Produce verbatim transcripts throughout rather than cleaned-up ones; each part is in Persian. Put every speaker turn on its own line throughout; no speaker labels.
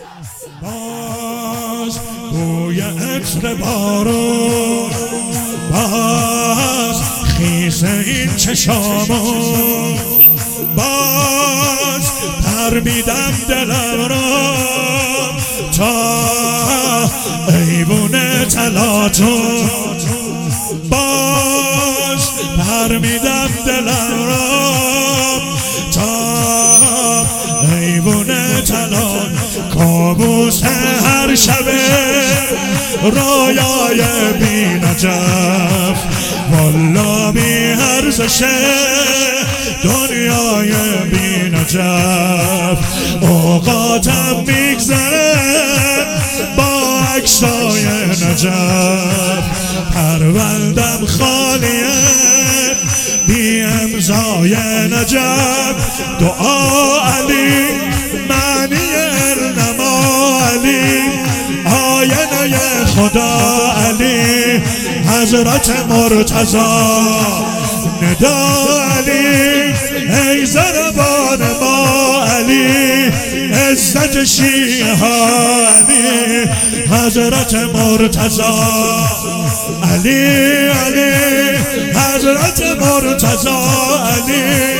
باز بوی عطر بارون، باز خیز این چشامون، باز پر میدم دلم را تا ایوون طلاتون، باز پر میدم دلم را تا ایوون طلاتون. کابوس هر شبه رویای بی نجف، والا بی ارزشه دنیای بی نجف. اوقاتم میگذره با عکسای نجف، پروندم خالیه بی امضای نجف. دعا علی معنی النما علی، آینه خدا علی، حضرت مرتضی ندا علی، ای زربان ما علی، عزت شیعه ها علی، حضرت مرتضی علی علی، حضرت مرتضی علی.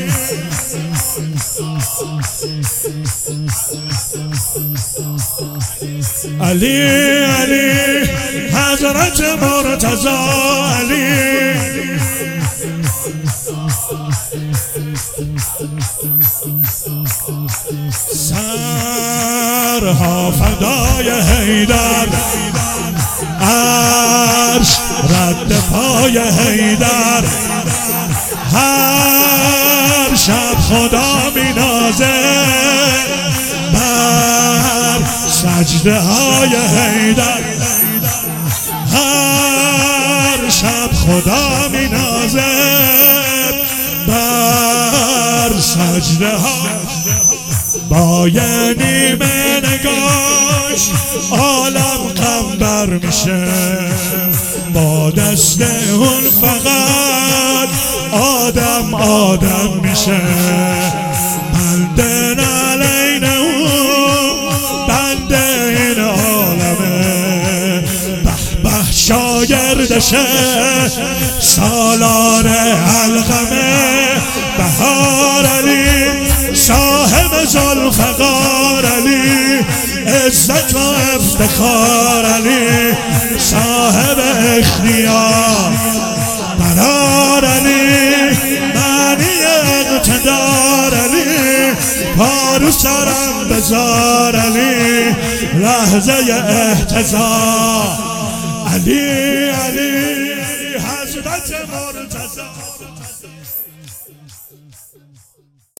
علی علی، حضرت مرتضی علی. سرها فدای حیدر، عرش رد پای حیدر، هر شب خدا می نازه بر سجده های حیدر، هر شب خدا می نازه بر سجده ها. با یه نیمه نگاش عالم قنبر میشه، با دست اون فقط آدم آدم میشه. بنده نعلین اون بنده این عالمه، به به شاگردشه سالار علقمه. بهار علی صاحب ذوالفقار علی، عزت و افتخار علی، صاحب اختیار قرار علی، معنی اقتدار علی، پارو سرم بزار علی، لحظه احتضار علی علی، حضرت مرتضی.